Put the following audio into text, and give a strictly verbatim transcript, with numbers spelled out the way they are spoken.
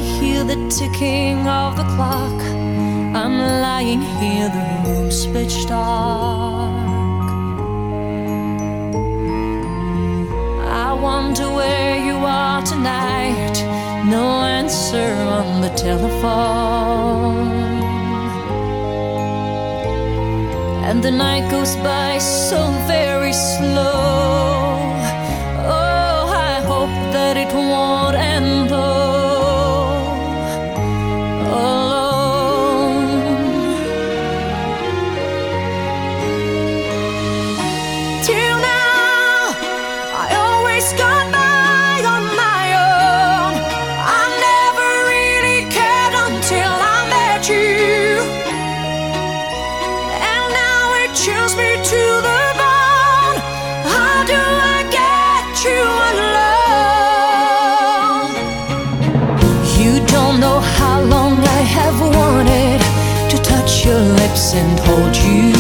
hear the ticking of the clock. I'm lying here, the room's pitch dark. I wonder where you are tonight. No answer on the telephone, and the night goes by so very slow. Oh, I hope that it won't end though, alone. Till now, I always got by on my own. I never really cared until I met you, and now it chills me to the bone. How do I get you alone? You don't know how long I have wanted to touch your lips and hold you.